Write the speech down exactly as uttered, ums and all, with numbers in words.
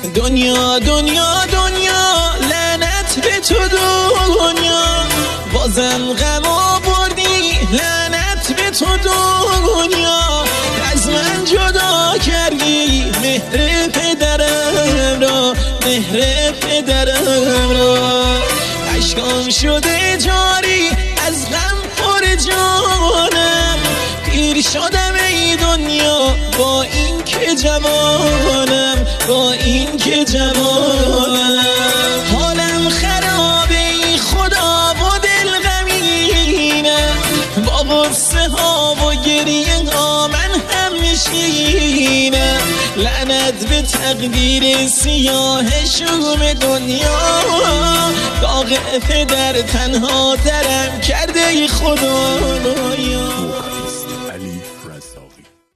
دنیا دنیا دنیا لعنت به تو دنیا، بازم غم آوردی لعنت به تو دنیا. از من جدا کردی مهر پدرم را، مهر پدرم را. اشکام شده جاری از غم پر جانم، پیر شدم ای دنیا با این که جوانم، با این که جوانم. حالم خرابه ای خدا و دل غمینه، با غصه ها و گریه ها من هم میشینم. لعنت به تقدیر سیاه شوم دنیا، داغ پدر تنها ترم کرده ای خدایا.